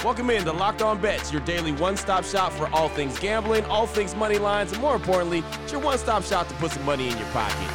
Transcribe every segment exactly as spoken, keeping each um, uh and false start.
Welcome in to Locked On Bets, your daily one-stop shop for all things gambling, all things money lines, and more importantly, it's your one-stop shop to put some money in your pocket.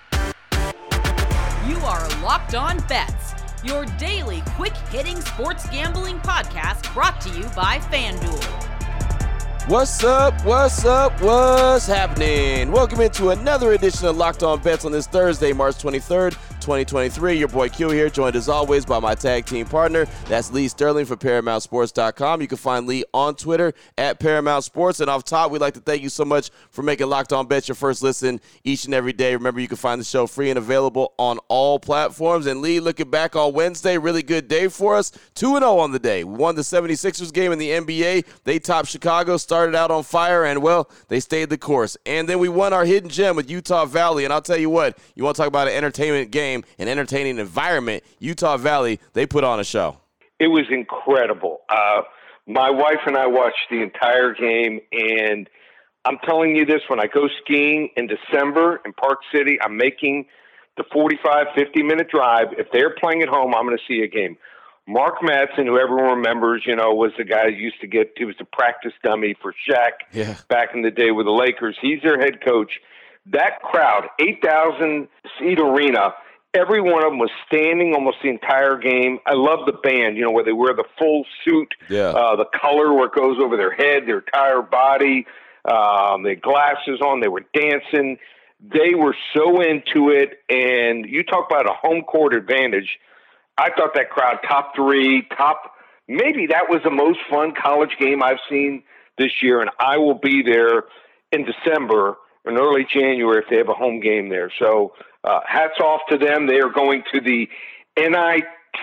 You are Locked On Bets, your daily quick-hitting sports gambling podcast brought to you by FanDuel. What's up, what's up, what's happening? Welcome into another edition of Locked On Bets on this Thursday, March twenty-third, twenty twenty-three. Your boy Q here, joined as always by my tag team partner. That's Lee Sterling from Paramount Sports dot com. You can find Lee on Twitter at Paramount Sports. And off top, we'd like to thank you so much for making Locked On Bets your first listen each and every day. Remember, you can find the show free and available on all platforms. And Lee, looking back on Wednesday, really good day for us. two and oh on the day. We won the seventy-sixers game in the N B A. They topped Chicago, started out on fire, and, well, they stayed the course. And then we won our hidden gem with Utah Valley. And I'll tell you what, you want to talk about an entertainment game, an entertaining environment, Utah Valley, they put on a show. It was incredible. Uh, my wife and I watched the entire game, and I'm telling you this, when I go skiing in December in Park City, I'm making the forty-five, fifty-minute drive. If they're playing at home, I'm going to see a game. Mark Madsen, who everyone remembers, you know, was the guy who used to get, he was the practice dummy for Shaq yeah. back in the day with the Lakers. He's their head coach. That crowd, eight thousand seat arena, every one of them was standing almost the entire game. I love the band, you know, where they wear the full suit, yeah. uh, the color where it goes over their head, their entire body, um, their glasses on. They were dancing. They were so into it. And you talk about a home court advantage. I thought that crowd, top three, top, maybe that was the most fun college game I've seen this year. And I will be there in December in early January if they have a home game there. So uh, hats off to them. They are going to the N I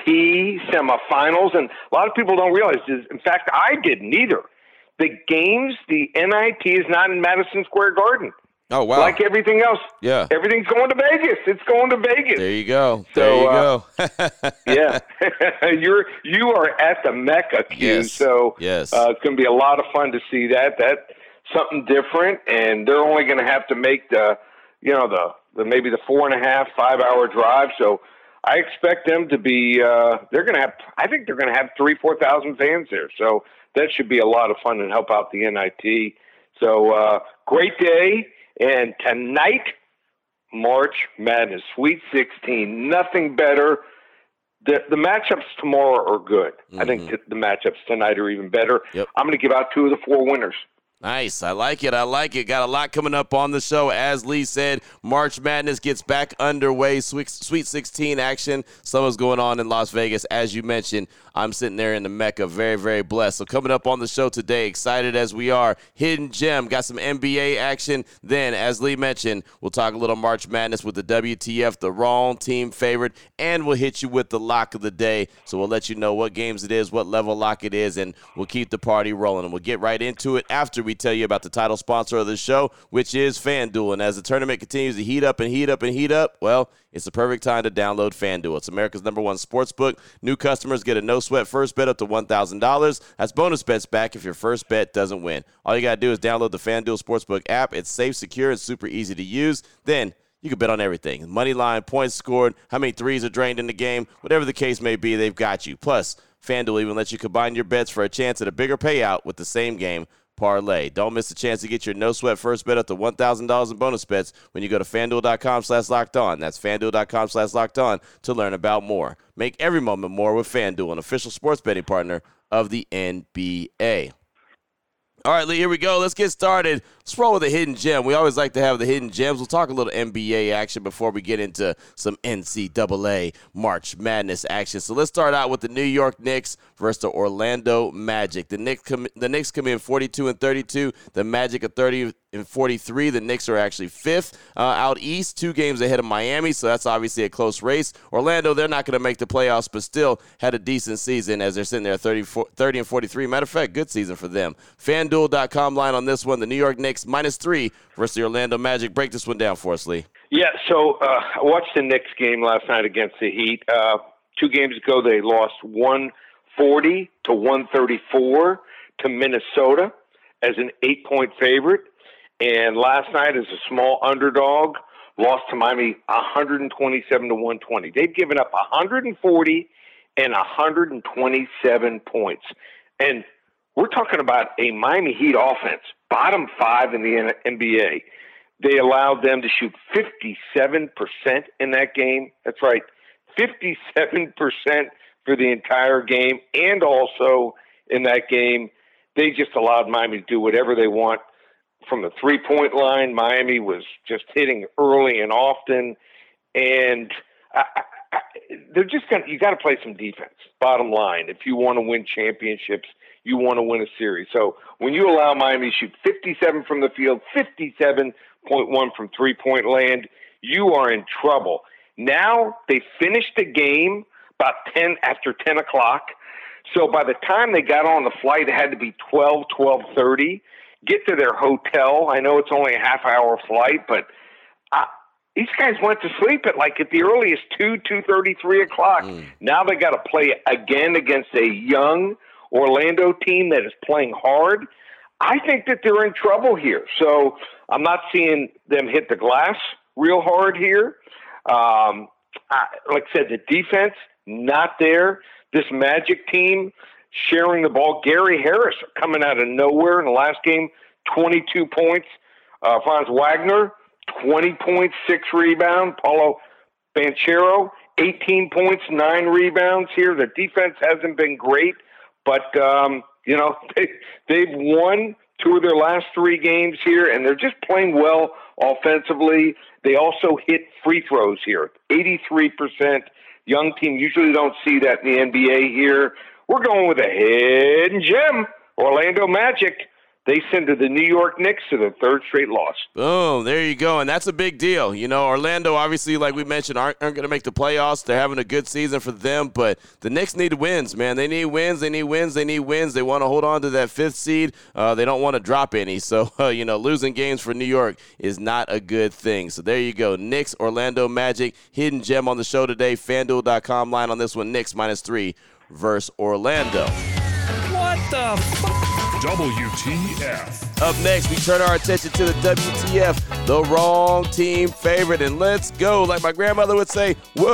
T semifinals. And a lot of people don't realize this. In fact, I didn't either. The games, the N I T is not in Madison Square Garden. Oh, wow. Like everything else. Yeah. Everything's going to Vegas. It's going to Vegas. There you go. There so, you uh, go. yeah. You're, you are at the Mecca, Q. Yes. So yes. Uh, it's going to be a lot of fun to see that. That's something different. And they're only going to have to make the, you know, the, the maybe the four and a half, five hour drive. So I expect them to be, uh, they're going to have, I think they're going to have three, four thousand fans there. So that should be a lot of fun and help out the N I T. So uh, great day. And tonight, March Madness, Sweet sixteen, nothing better. The the matchups tomorrow are good. Mm-hmm. I think t- the matchups tonight are even better. Yep. I'm going to give out two of the four winners. Nice. I like it. I like it. Got a lot coming up on the show. As Lee said, March Madness gets back underway. Sweet, Sweet sixteen action. Summer's going on in Las Vegas. As you mentioned, I'm sitting there in the Mecca. Very, very blessed. So coming up on the show today, excited as we are. Hidden Gem. Got some N B A action. Then, as Lee mentioned, we'll talk a little March Madness with the W T F, the wrong team favorite, and we'll hit you with the lock of the day. So we'll let you know what games it is, what level lock it is, and we'll keep the party rolling. And we'll get right into it after we tell you about the title sponsor of the show, which is FanDuel. And as the tournament continues to heat up and heat up and heat up, well, it's the perfect time to download FanDuel. It's America's number one sports book. New customers get a no-sweat first bet up to one thousand dollars. That's bonus bets back if your first bet doesn't win. All you got to do is download the FanDuel Sportsbook app. It's safe, secure, and super easy to use. Then you can bet on everything. Money line, points scored, how many threes are drained in the game, whatever the case may be, they've got you. Plus, FanDuel even lets you combine your bets for a chance at a bigger payout with the same game parlay. Don't miss the chance to get your no-sweat first bet up to one thousand dollars in bonus bets when you go to FanDuel.com slash locked on. That's FanDuel.com slash locked on to learn about more. Make every moment more with FanDuel, an official sports betting partner of the N B A. All right, Lee, here we go. Let's get started. Let's roll with a hidden gem. We always like to have the hidden gems. We'll talk a little N B A action before we get into some N C double A March Madness action. So let's start out with the New York Knicks versus the Orlando Magic. The Knicks come, the Knicks come in forty-two and thirty-two. The Magic are thirty and forty-three. The Knicks are actually fifth uh, out east, two games ahead of Miami, so that's obviously a close race. Orlando, they're not going to make the playoffs, but still had a decent season as they're sitting there thirty, thirty and forty-three. Matter of fact, good season for them. FanDuel dot com line on this one. The New York Knicks minus three versus the Orlando Magic. Break this one down for us, Lee. Yeah, so uh, I watched the Knicks game last night against the Heat. Uh, two games ago, they lost one forty to one thirty-four to Minnesota as an eight-point favorite. And last night, as a small underdog, lost to Miami one twenty-seven to one twenty. They've given up one forty and one twenty-seven points. And we're talking about a Miami Heat offense, bottom five in the N B A. They allowed them to shoot fifty-seven percent in that game. That's right, fifty-seven percent for the entire game. And also in that game, they just allowed Miami to do whatever they want from the three-point line. Miami was just hitting early and often. And I, I, they're just going to, you got to play some defense, bottom line. If you want to win championships, you want to win a series. So when you allow Miami to shoot fifty-seven from the field, fifty-seven point one from three-point land, you are in trouble. Now they finished the game about ten after ten o'clock. So by the time they got on the flight, it had to be twelve, twelve thirty. Get to their hotel. I know it's only a half-hour flight, but I, these guys went to sleep at like at the earliest two, two thirty, three o'clock. Mm. Now they got to play again against a young Orlando team that is playing hard. I think that they're in trouble here. So I'm not seeing them hit the glass real hard here. Um, I, like I said, the defense, not there. This Magic team sharing the ball. Gary Harris coming out of nowhere in the last game, twenty-two points. Uh, Franz Wagner, twenty points, six rebounds. Paulo Banchero, eighteen points, nine rebounds here. The defense hasn't been great, but, um, you know, they, they've won two of their last three games here, and they're just playing well offensively. They also hit free throws here, eighty-three percent. Young team usually don't see that in the N B A here. We're going with a hidden gem, Orlando Magic. They send to the New York Knicks to their third straight loss. Boom, there you go, and that's a big deal. You know, Orlando, obviously, like we mentioned, aren't, aren't going to make the playoffs. They're having a good season for them, but the Knicks need wins, man. They need wins, they need wins, they need wins. They want to hold on to that fifth seed. Uh, they don't want to drop any. So, uh, you know, losing games for New York is not a good thing. So there you go, Knicks, Orlando Magic, hidden gem on the show today. FanDuel dot com line on this one, Knicks minus three versus Orlando. What the f***? W T F. Up next, we turn our attention to the W T F, the wrong team favorite. And let's go, like my grandmother would say,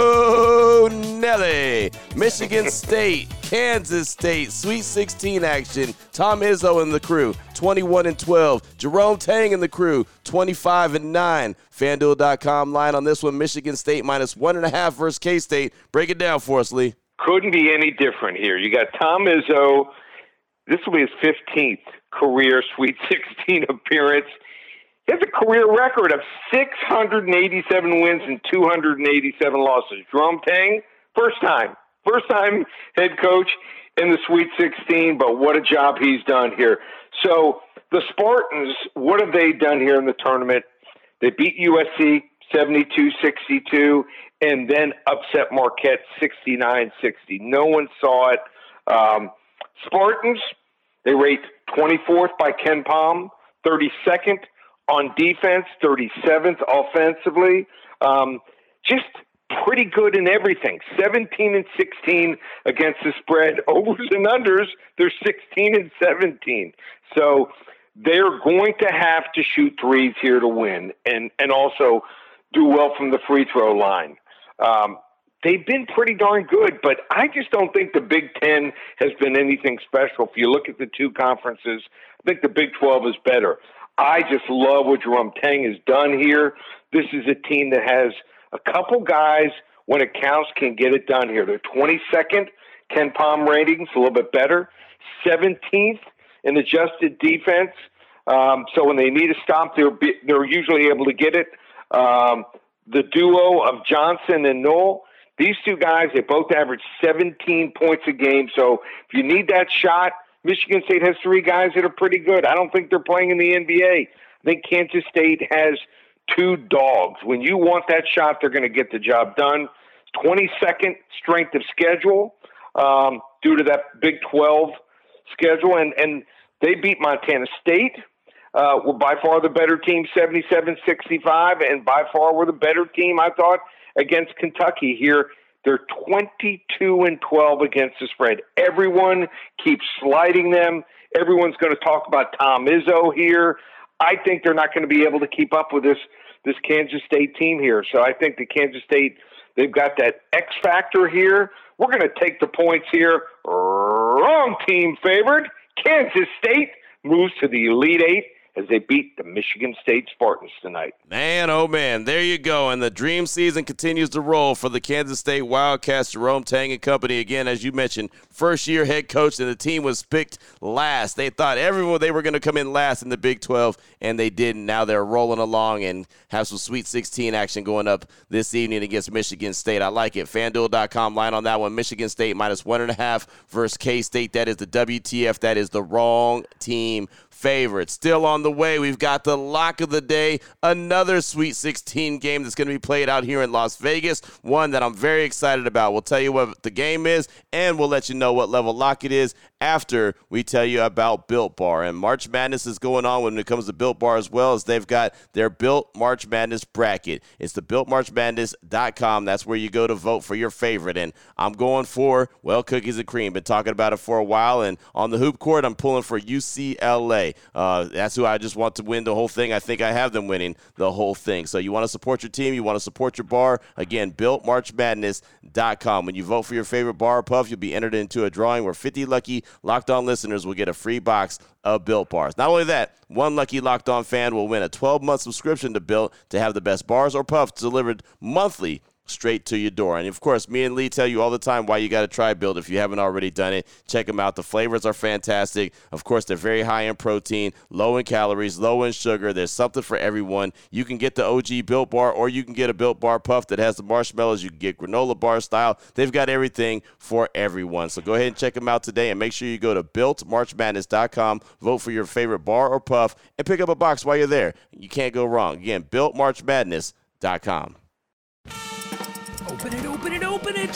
whoa, Nelly. Michigan State, Kansas State, Sweet sixteen action. Tom Izzo and the crew, twenty-one and twelve. Jerome Tang and the crew, twenty-five and nine. FanDuel dot com line on this one, Michigan State minus one and a half versus K-State. Break it down for us, Lee. Couldn't be any different here. You got Tom Izzo. This will be his fifteenth career Sweet sixteen appearance. He has a career record of six hundred eighty-seven wins and two hundred eighty-seven losses. Jerome Tang, first time. First time head coach in the Sweet sixteen, but what a job he's done here. So the Spartans, what have they done here in the tournament? They beat U S C seventy-two sixty-two and then upset Marquette sixty-nine sixty. No one saw it. Um, Spartans, they rate twenty-fourth by Ken Pom, thirty-second on defense, thirty-seventh offensively. Um, just pretty good in everything. seventeen and sixteen against the spread. Overs and unders, they're sixteen and seventeen. So they're going to have to shoot threes here to win and, and also do well from the free throw line. Um, They've been pretty darn good, but I just don't think the Big Ten has been anything special. If you look at the two conferences, I think the Big twelve is better. I just love what Jerome Tang has done here. This is a team that has a couple guys, when it counts, can get it done here. They're twenty-second, Ken Pom ratings, a little bit better, seventeenth in adjusted defense. Um, so when they need a stop, they're, they're usually able to get it. Um, the duo of Johnson and Knoll, these two guys, they both average seventeen points a game. So if you need that shot, Michigan State has three guys that are pretty good. I don't think they're playing in the N B A. I think Kansas State has two dogs. When you want that shot, they're going to get the job done. twenty-second strength of schedule um, due to that Big twelve schedule. And, and they beat Montana State. Uh, were by far the better team, seventy-seven sixty-five, and by far were the better team, I thought, against Kentucky here. They're twenty-two and twelve against the spread. Everyone keeps sliding them. Everyone's going to talk about Tom Izzo here. I think they're not going to be able to keep up with this this Kansas State team here. So I think the Kansas State, they've got that X factor here. We're going to take the points here wrong team favored. Kansas State moves to the Elite Eight as they beat the Michigan State Spartans tonight. Man, oh man, there you go. And the dream season continues to roll for the Kansas State Wildcats. Jerome Tang and company, again, as you mentioned, first-year head coach, and the team was picked last. They thought everyone they were going to come in last in the Big twelve, and they didn't. Now they're rolling along and have some Sweet sixteen action going up this evening against Michigan State. I like it. FanDuel dot com line on that one. Michigan State minus one and a half versus K-State. That is the W T F. That is the wrong team favorite. Still on the way, we've got the lock of the day, another Sweet sixteen game that's going to be played out here in Las Vegas, one that I'm very excited about. We'll tell you what the game is, and we'll let you know what level lock it is after we tell you about Built Bar. And March Madness is going on when it comes to Built Bar, as well as they've got their Built March Madness bracket. It's the built march madness dot com. That's where you go to vote for your favorite. And I'm going for, well, cookies and cream. Been talking about it for a while, and on the hoop court, I'm pulling for U C L A. Uh, that's who I just want to win the whole thing. I think I have them winning the whole thing. So you want to support your team, you want to support your bar. Again, built march madness dot com. When you vote for your favorite bar or puff, you'll be entered into a drawing where fifty lucky Locked On listeners will get a free box of Built Bars. Not only that, one lucky Locked On fan will win a twelve-month subscription to Built to have the best bars or puffs delivered monthly straight to your door. And, of course, me and Lee tell you all the time why you got to try Built if you haven't already done it. Check them out. The flavors are fantastic. Of course, they're very high in protein, low in calories, low in sugar. There's something for everyone. You can get the O G Built Bar, or you can get a Built Bar Puff that has the marshmallows. You can get granola bar style. They've got everything for everyone. So go ahead and check them out today, and make sure you go to built march madness dot com, vote for your favorite bar or puff, and pick up a box while you're there. You can't go wrong. Again, built march madness dot com. Open it, open it, open it.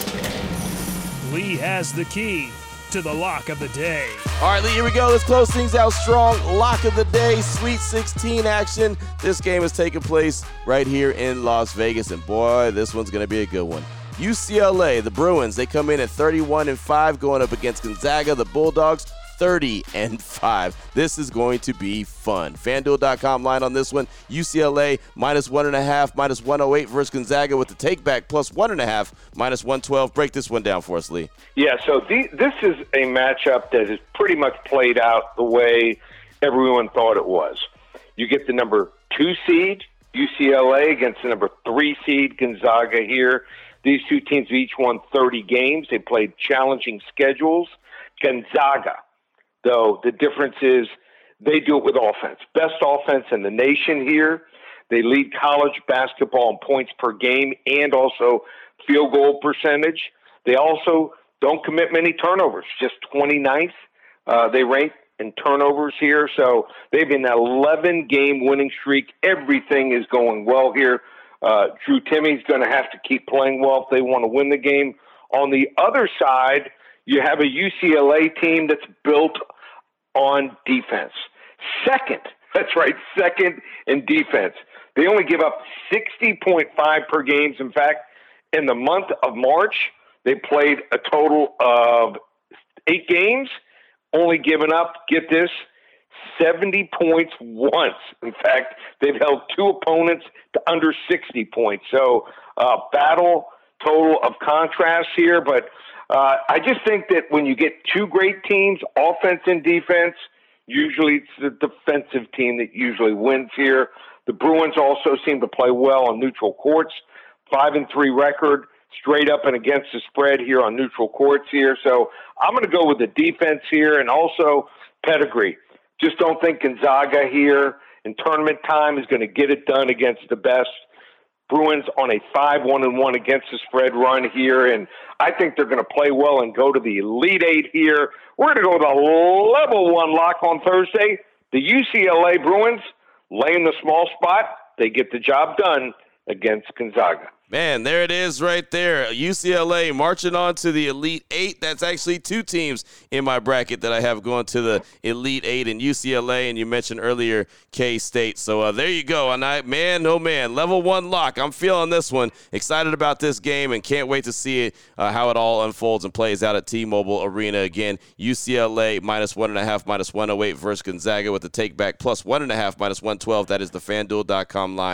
Lee has the key to the lock of the day. All right, Lee, here we go. Let's close things out strong. Lock of the day, Sweet sixteen action. This game is taking place right here in Las Vegas, and boy, this one's going to be a good one. U C L A, the Bruins, they come in at thirty-one and five, going up against Gonzaga, the Bulldogs, thirty and five. This is going to be fun. FanDuel dot com line on this one. U C L A minus one and a half, minus one oh eight versus Gonzaga with the take back plus one and a half, minus one twelve. Break this one down for us, Lee. Yeah, so the, this is a matchup that has pretty much played out the way everyone thought it was. You get the number two seed, U C L A, against the number three seed, Gonzaga here. These two teams each won thirty games. They played challenging schedules. Gonzaga, though, the difference is they do it with offense. Best offense in the nation here. They lead college basketball in points per game and also field goal percentage. They also don't commit many turnovers, just twenty-ninth. Uh, they rank in turnovers here. So they've been an eleven-game winning streak. Everything is going well here. Uh, Drew Timmy's going to have to keep playing well if they want to win the game. On the other side, you have a U C L A team that's built on defense. Second, that's right, second in defense. They only give up sixty point five per game. In fact, in the month of March, they played a total of eight games, only given up, get this, seventy points once. In fact, they've held two opponents to under sixty points. So uh, battle total of contrast here, but uh, I just think that when you get two great teams, offense and defense, usually it's the defensive team that usually wins here. The Bruins also seem to play well on neutral courts, five and three record, straight up and against the spread here on neutral courts here. So I'm going to go with the defense here and also pedigree. Just don't think Gonzaga here in tournament time is going to get it done against the best. Bruins on a five one and one against the spread run here, and I think they're going to play well and go to the Elite Eight here. We're going to go with a level one lock on Thursday. The U C L A Bruins laying the small spot. They get the job done against Gonzaga. Man, there it is right there. U C L A marching on to the Elite Eight. That's actually two teams in my bracket that I have going to the Elite Eight, and U C L A, and you mentioned earlier K-State. So uh, there you go. And I, man, oh man, level one lock. I'm feeling this one. Excited about this game and can't wait to see it, uh, how it all unfolds and plays out at T-Mobile Arena. Again, U C L A minus one and a half, minus one oh eight versus Gonzaga with the take back plus one and a half, minus one twelve. That is the FanDuel dot com line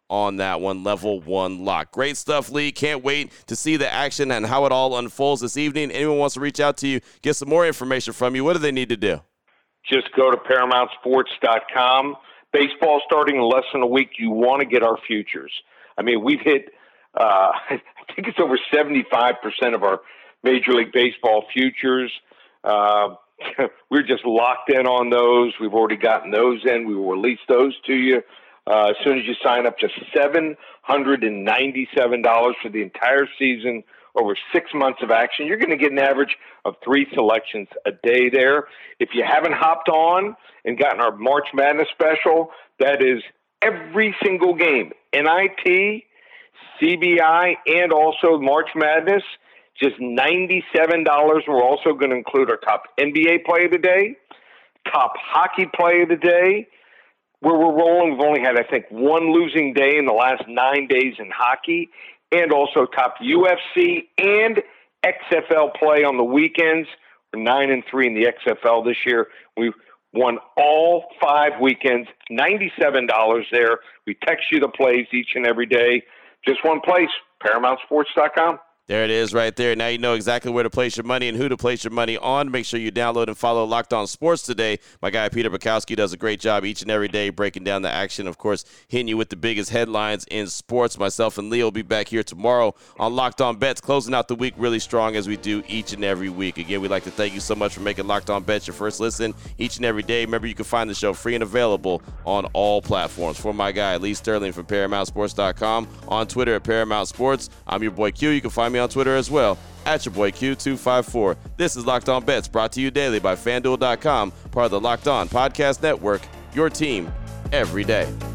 on that one. Level one lock. Great stuff, Lee. Can't wait to see the action and how it all unfolds this evening. Anyone wants to reach out to you, get some more information from you, what do they need to do? Just go to paramount sports dot com. Baseball starting in less than a week. You want to get our futures. I mean, we've hit, uh, I think it's over seventy-five percent of our Major League Baseball futures. Uh, we're just locked in on those. We've already gotten those in. We will release those to you uh, as soon as you sign up. Just seven hundred ninety-seven dollars for the entire season, over six months of action. You're going to get an average of three selections a day there. If you haven't hopped on and gotten our March Madness special, that is every single game, N I T, C B I, and also March Madness, just ninety-seven dollars. We're also going to include our top N B A play of the day, top hockey play of the day. Where we're rolling, we've only had, I think, one losing day in the last nine days in hockey, and also top U F C and X F L play on the weekends. We're nine and three in the X F L this year. We've won all five weekends, ninety-seven dollars there. We text you the plays each and every day. Just one place, paramount sports dot com. There it is right there. Now you know exactly where to place your money and who to place your money on. Make sure you download and follow Locked On Sports today. My guy Peter Bukowski does a great job each and every day breaking down the action. Of course, hitting you with the biggest headlines in sports. Myself and Leo will be back here tomorrow on Locked On Bets, closing out the week really strong as we do each and every week. Again, we'd like to thank you so much for making Locked On Bets your first listen each and every day. Remember, you can find the show free and available on all platforms. For my guy, Lee Sterling from paramount sports dot com, on Twitter at Paramount Sports. I'm your boy Q. You can find me on Twitter as well, at your boy Q two five four. This is Locked On Bets, brought to you daily by FanDuel dot com, part of the Locked On Podcast Network, your team every day.